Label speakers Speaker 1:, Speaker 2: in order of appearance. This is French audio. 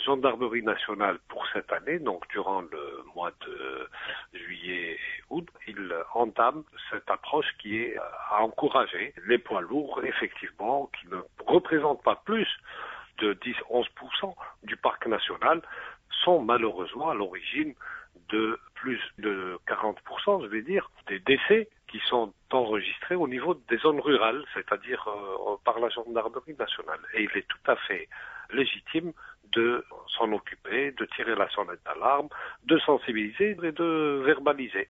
Speaker 1: gendarmerie nationale, pour cette année, donc durant le mois de juillet et août, il entame cette approche qui est à encourager les poids lourds, effectivement, qui ne représentent pas plus de 10-11% du parc national, sont malheureusement à l'origine de plus de 40%, je vais dire, des décès qui sont enregistrés au niveau des zones rurales, c'est-à-dire par la gendarmerie nationale. Et il est tout à fait légitime de s'en occuper, de tirer la sonnette d'alarme, de sensibiliser et de verbaliser.